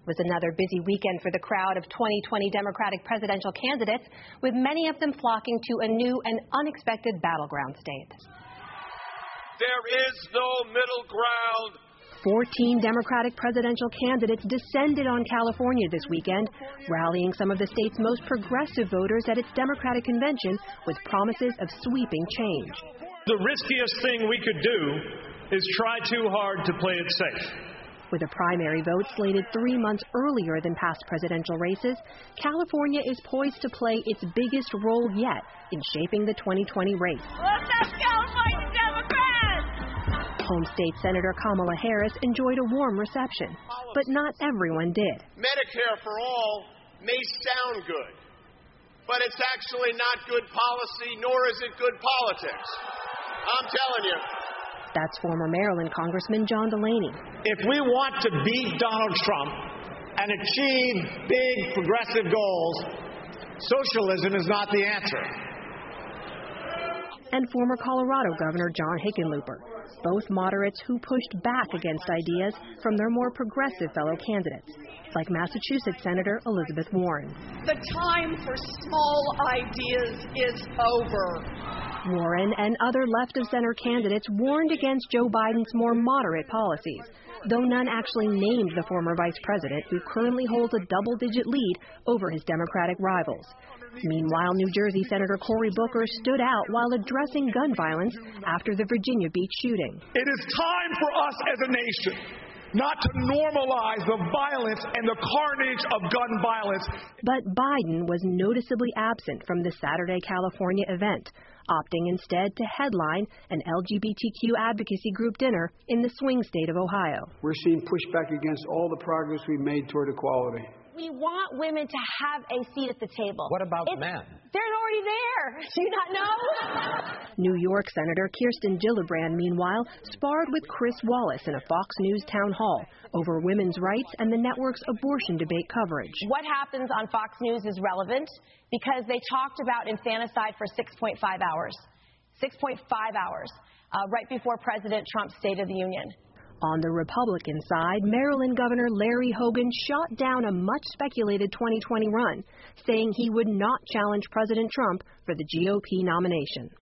It was another busy weekend for the crowd of 2020 Democratic presidential candidates, with many of them flocking to a new and unexpected battleground state. There is no middle ground. 14 Democratic presidential candidates descended on California this weekend, rallying some of the state's most progressive voters at its Democratic convention with promises of sweeping change. The riskiest thing we could do is try too hard to play it safe. With a primary vote slated 3 months earlier than past presidential races, California is poised to play its biggest role yet in shaping the 2020 race. What's up, California Democrats? Home State Senator Kamala Harris enjoyed a warm reception, but not everyone did. Medicare for all may sound good, but it's actually not good policy, nor is it good politics. I'm telling you. That's former Maryland Congressman John Delaney. If we want to beat Donald Trump and achieve big progressive goals, socialism is not the answer. And former Colorado Governor John Hickenlooper, both moderates who pushed back against ideas from their more progressive fellow candidates, like Massachusetts Senator Elizabeth Warren. The time for small ideas is over. Warren and other left-of-center candidates warned against Joe Biden's more moderate policies, though none actually named the former vice president, who currently holds a double-digit lead over his Democratic rivals. Meanwhile, New Jersey Senator Cory Booker stood out while addressing gun violence after the Virginia Beach shooting. It is time for us as a nation not to normalize the violence and the carnage of gun violence. But Biden was noticeably absent from the Saturday California event, opting instead to headline an LGBTQ advocacy group dinner in the swing state of Ohio. We're seeing pushback against all the progress we've made toward equality. We want women to have a seat at the table. What about men? They're already there. Do you not know? New York Senator Kirsten Gillibrand, meanwhile, sparred with Chris Wallace in a Fox News town hall over women's rights and the network's abortion debate coverage. What happens on Fox News is relevant because they talked about infanticide for 6.5 hours. 6.5 hours, right before President Trump's State of the Union. On the Republican side, Maryland Governor Larry Hogan shot down a much-speculated 2020 run, saying he would not challenge President Trump for the GOP nomination.